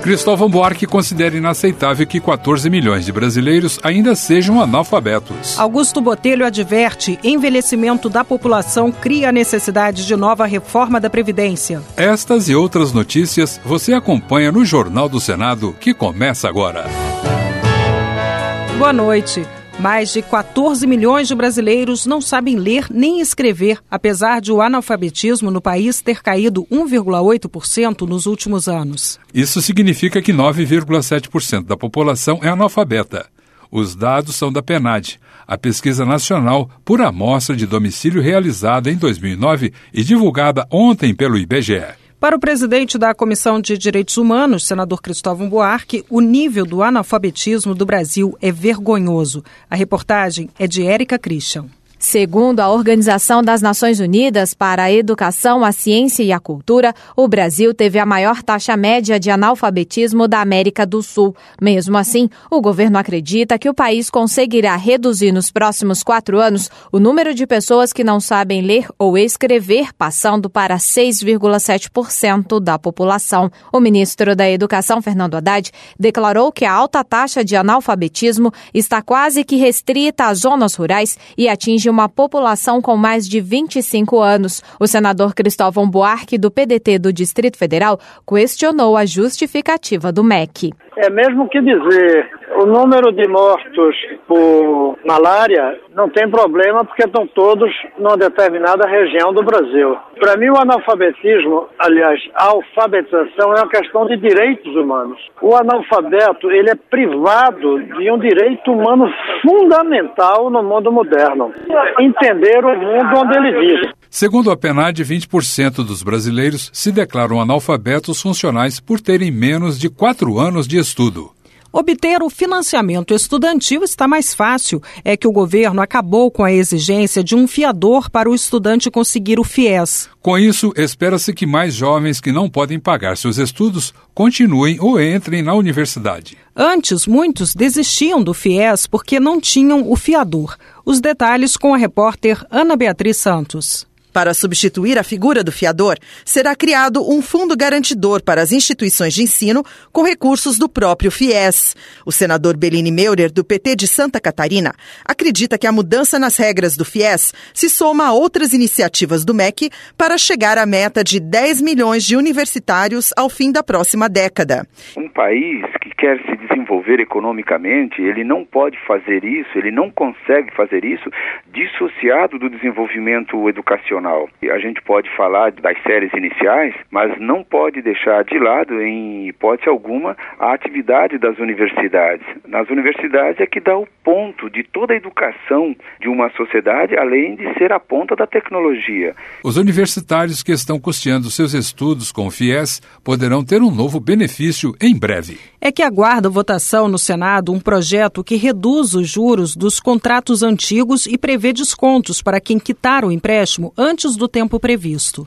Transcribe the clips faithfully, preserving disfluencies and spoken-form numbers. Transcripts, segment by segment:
Cristóvão Buarque considera inaceitável que quatorze milhões de brasileiros ainda sejam analfabetos. Augusto Botelho adverte: envelhecimento da população cria a necessidade de nova reforma da Previdência. Estas e outras notícias você acompanha no Jornal do Senado, que começa agora. Boa noite. Mais de quatorze milhões de brasileiros não sabem ler nem escrever, apesar de o analfabetismo no país ter caído um vírgula oito por cento nos últimos anos. Isso significa que nove vírgula sete por cento da população é analfabeta. Os dados são da PNAD, a pesquisa nacional por amostra de domicílio realizada em dois mil e nove e divulgada ontem pelo I B G E. Para o presidente da Comissão de Direitos Humanos, senador Cristóvão Buarque, o nível do analfabetismo do Brasil é vergonhoso. A reportagem é de Érica Christian. Segundo a Organização das Nações Unidas para a Educação, a Ciência e a Cultura, o Brasil teve a maior taxa média de analfabetismo da América do Sul. Mesmo assim, o governo acredita que o país conseguirá reduzir nos próximos quatro anos o número de pessoas que não sabem ler ou escrever, passando para seis vírgula sete por cento da população. O ministro da Educação, Fernando Haddad, declarou que a alta taxa de analfabetismo está quase que restrita às zonas rurais e atinge uma população com mais de vinte e cinco anos. O senador Cristóvão Buarque, do P D T do Distrito Federal, questionou a justificativa do M E C. É mesmo que dizer, o número de mortos por malária não tem problema porque estão todos numa determinada região do Brasil. Para mim, o analfabetismo, aliás, a alfabetização é uma questão de direitos humanos. O analfabeto, ele é privado de um direito humano fundamental no mundo moderno. Entender o mundo onde ele vive. Segundo a PNAD, vinte por cento dos brasileiros se declaram analfabetos funcionais por terem menos de quatro anos de estudo. Obter o financiamento estudantil está mais fácil. É que o governo acabou com a exigência de um fiador para o estudante conseguir o FIES. Com isso, espera-se que mais jovens que não podem pagar seus estudos continuem ou entrem na universidade. Antes, muitos desistiam do FIES porque não tinham o fiador. Os detalhes com a repórter Ana Beatriz Santos. Para substituir a figura do fiador, será criado um fundo garantidor para as instituições de ensino com recursos do próprio FIES. O senador Bellini Meurer, do P T de Santa Catarina, acredita que a mudança nas regras do FIES se soma a outras iniciativas do M E C para chegar à meta de dez milhões de universitários ao fim da próxima década. Um país que quer se desenvolver economicamente, ele não pode fazer isso, ele não consegue fazer isso dissociado do desenvolvimento educacional. A gente pode falar das séries iniciais, mas não pode deixar de lado, em hipótese alguma, a atividade das universidades. Nas universidades é que dá o ponto de toda a educação de uma sociedade, além de ser a ponta da tecnologia. Os universitários que estão custeando seus estudos com o FIES poderão ter um novo benefício em breve. É que aguarda votação no Senado um projeto que reduz os juros dos contratos antigos e prevê descontos para quem quitar o empréstimo antes do tempo previsto.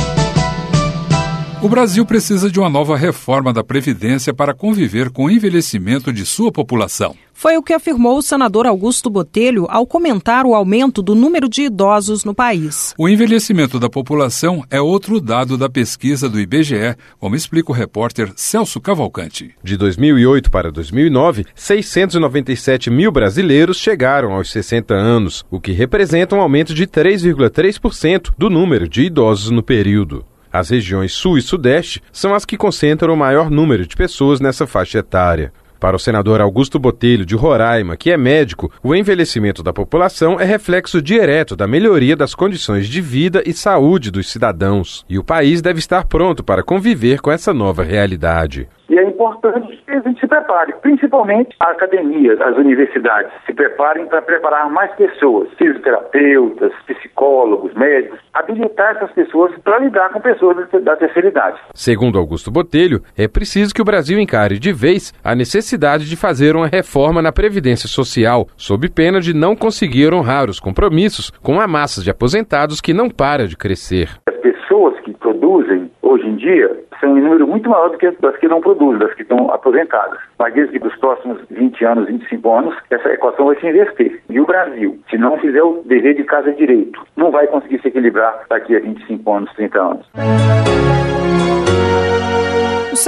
O Brasil precisa de uma nova reforma da Previdência para conviver com o envelhecimento de sua população. Foi o que afirmou o senador Augusto Botelho ao comentar o aumento do número de idosos no país. O envelhecimento da população é outro dado da pesquisa do I B G E, como explica o repórter Celso Cavalcante. De dois mil e oito para dois mil e nove, seiscentos e noventa e sete mil brasileiros chegaram aos sessenta anos, o que representa um aumento de três vírgula três por cento do número de idosos no período. As regiões Sul e Sudeste são as que concentram o maior número de pessoas nessa faixa etária. Para o senador Augusto Botelho, de Roraima, que é médico, o envelhecimento da população é reflexo direto da melhoria das condições de vida e saúde dos cidadãos. E o país deve estar pronto para conviver com essa nova realidade. E é importante que a gente se prepare, principalmente a academia, as universidades, se preparem para preparar mais pessoas, fisioterapeutas, psicólogos, médicos, habilitar essas pessoas para lidar com pessoas da terceira idade. Segundo Augusto Botelho, é preciso que o Brasil encare de vez a necessidade de fazer uma reforma na Previdência Social, sob pena de não conseguir honrar os compromissos com a massa de aposentados que não para de crescer. As pessoas que produzem hoje em dia são em número muito maior do que das que não produzem, das que estão aposentadas. Mas desde que nos próximos vinte anos, vinte e cinco anos, essa equação vai se inverter. E o Brasil, se não fizer o dever de casa direito, não vai conseguir se equilibrar daqui a vinte e cinco anos, trinta anos. O senador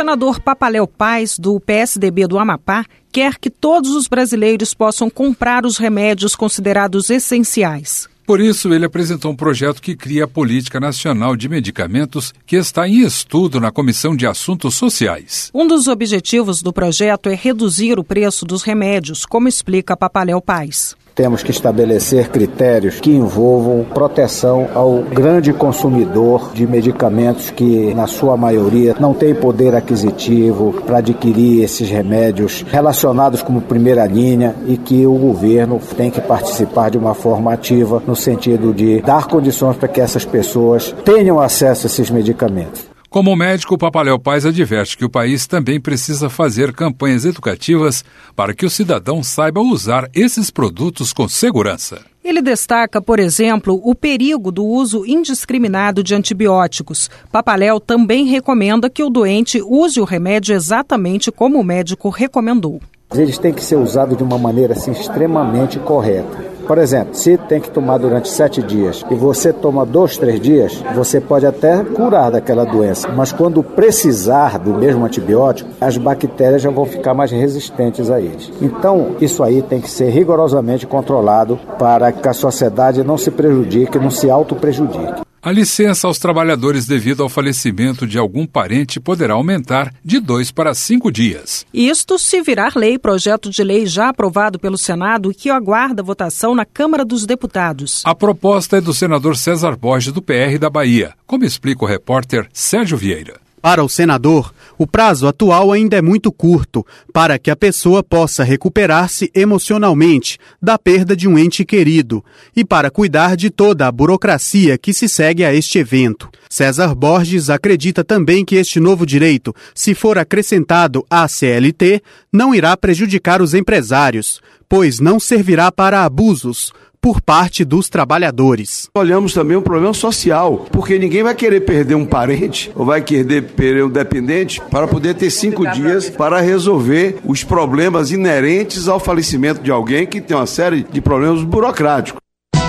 senador Papaléu Paz, do P S D B do Amapá, quer que todos os brasileiros possam comprar os remédios considerados essenciais. Por isso, ele apresentou um projeto que cria a Política Nacional de Medicamentos, que está em estudo na Comissão de Assuntos Sociais. Um dos objetivos do projeto é reduzir o preço dos remédios, como explica Papaléu Paz. Temos que estabelecer critérios que envolvam proteção ao grande consumidor de medicamentos que, na sua maioria, não tem poder aquisitivo para adquirir esses remédios relacionados como primeira linha e que o governo tem que participar de uma forma ativa no sentido de dar condições para que essas pessoas tenham acesso a esses medicamentos. Como médico, o Papaléu Paz adverte que o país também precisa fazer campanhas educativas para que o cidadão saiba usar esses produtos com segurança. Ele destaca, por exemplo, o perigo do uso indiscriminado de antibióticos. Papaléu também recomenda que o doente use o remédio exatamente como o médico recomendou. Eles têm que ser usados de uma maneira assim, extremamente correta. Por exemplo, se tem que tomar durante sete dias e você toma dois, três dias, você pode até curar daquela doença. Mas quando precisar do mesmo antibiótico, as bactérias já vão ficar mais resistentes a eles. Então, isso aí tem que ser rigorosamente controlado para que a sociedade não se prejudique, não se autoprejudique. A licença aos trabalhadores devido ao falecimento de algum parente poderá aumentar de dois para cinco dias. Isto se virar lei, projeto de lei já aprovado pelo Senado e que aguarda votação na Câmara dos Deputados. A proposta é do senador César Borges, do P R da Bahia, como explica o repórter Sérgio Vieira. Para o senador, o prazo atual ainda é muito curto para que a pessoa possa recuperar-se emocionalmente da perda de um ente querido e para cuidar de toda a burocracia que se segue a este evento. César Borges acredita também que este novo direito, se for acrescentado à C L T, não irá prejudicar os empresários, pois não servirá para abusos por parte dos trabalhadores. Olhamos também um problema social, porque ninguém vai querer perder um parente ou vai querer perder um dependente para poder ter cinco dias para resolver os problemas inerentes ao falecimento de alguém que tem uma série de problemas burocráticos.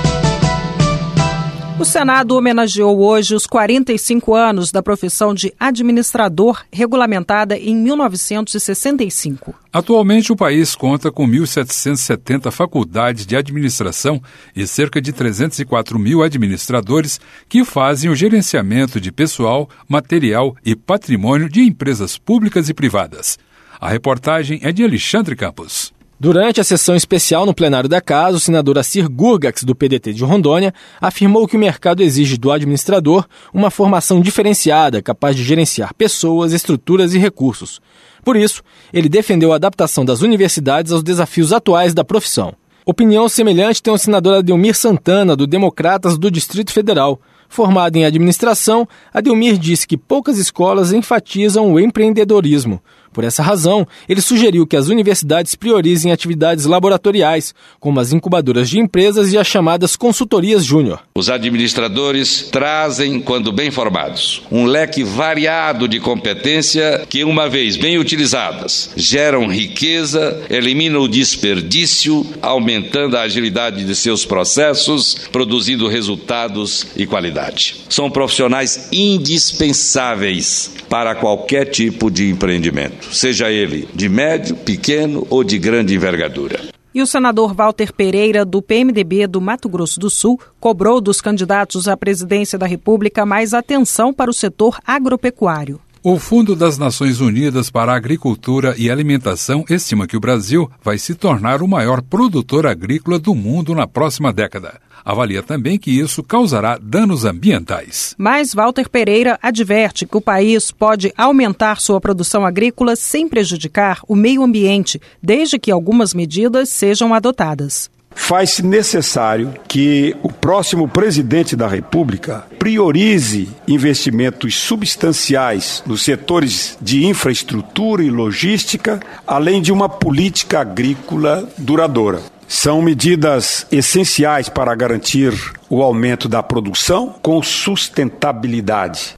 O Senado homenageou hoje os quarenta e cinco anos da profissão de administrador, regulamentada em mil novecentos e sessenta e cinco. Atualmente, o país conta com mil setecentas e setenta faculdades de administração e cerca de trezentos e quatro mil administradores que fazem o gerenciamento de pessoal, material e patrimônio de empresas públicas e privadas. A reportagem é de Alexandre Campos. Durante a sessão especial no plenário da Casa, o senador Assir Gurgax, do P D T de Rondônia, afirmou que o mercado exige do administrador uma formação diferenciada, capaz de gerenciar pessoas, estruturas e recursos. Por isso, ele defendeu a adaptação das universidades aos desafios atuais da profissão. Opinião semelhante tem o senador Adelmir Santana, do Democratas do Distrito Federal. Formado em administração, Adelmir disse que poucas escolas enfatizam o empreendedorismo. Por essa razão, ele sugeriu que as universidades priorizem atividades laboratoriais, como as incubadoras de empresas e as chamadas consultorias júnior. Os administradores trazem, quando bem formados, um leque variado de competência que, uma vez bem utilizadas, geram riqueza, eliminam o desperdício, aumentando a agilidade de seus processos, produzindo resultados e qualidade. São profissionais indispensáveis para qualquer tipo de empreendimento, seja ele de médio, pequeno ou de grande envergadura. E o senador Walter Pereira, do P M D B do Mato Grosso do Sul, cobrou dos candidatos à presidência da República mais atenção para o setor agropecuário. O Fundo das Nações Unidas para a Agricultura e Alimentação estima que o Brasil vai se tornar o maior produtor agrícola do mundo na próxima década. Avalia também que isso causará danos ambientais. Mas Walter Pereira adverte que o país pode aumentar sua produção agrícola sem prejudicar o meio ambiente, desde que algumas medidas sejam adotadas. Faz-se necessário que o próximo presidente da República priorize investimentos substanciais nos setores de infraestrutura e logística, além de uma política agrícola duradoura. São medidas essenciais para garantir o aumento da produção com sustentabilidade.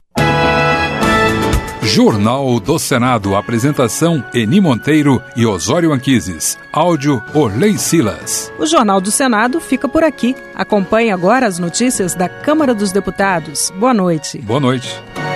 Jornal do Senado. Apresentação: Eni Monteiro e Osório Anquises. Áudio: Orley Silas. O Jornal do Senado fica por aqui. Acompanhe agora as notícias da Câmara dos Deputados. Boa noite. Boa noite.